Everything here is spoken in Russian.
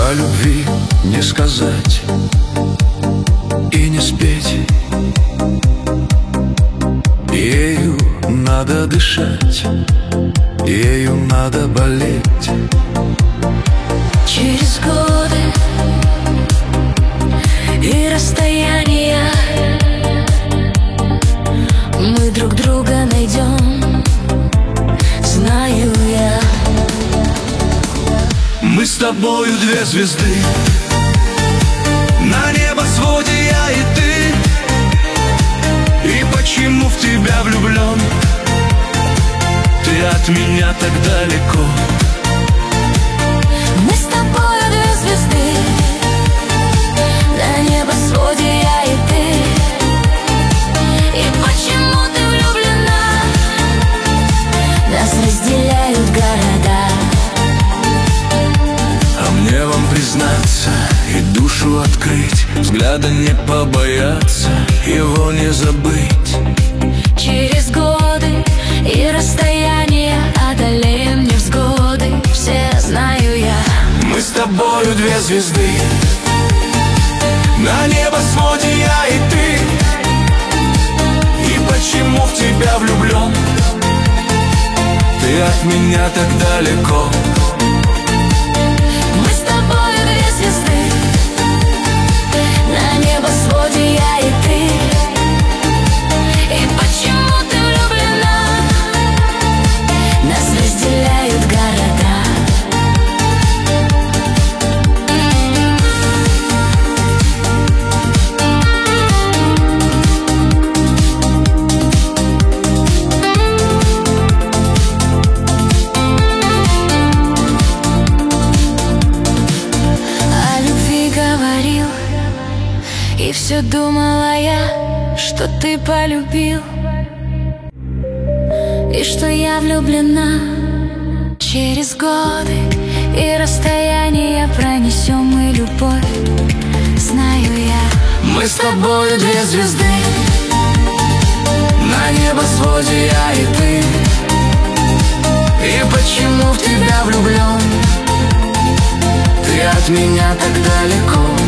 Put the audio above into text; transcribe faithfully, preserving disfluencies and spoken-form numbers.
О любви не сказать и не спеть, ею надо дышать, ею надо болеть. Через годы и расстояния мы друг друга найдем, знаю я. Мы с тобою две звезды, на небосводе я и ты. И почему в тебя влюблен? Ты от меня так далеко. Мы с тобою две звезды, на небосводе я и ты. И почему ты влюблена? Нас разделяют города. А мне вам признаться и душу открыть, взгляда не побояться, его не забыть. Через годы и расстояния одолеем невзгоды, все знаю я. Мы с тобою две звезды, на небосводе я и ты. И почему в тебя влюблен? Ты от меня так далеко. Мы с тобою две звезды, на небосводе я и ты. И почему ты влюблена? Нас разделяют города. О любви говорил, и все думала я, что ты полюбил, и что я влюблена. Через годы и расстояния пронесем мы любовь, знаю я. Мы с тобою две звезды, на небосводе я и ты. И почему в тебя влюблен? Ты от меня так далеко.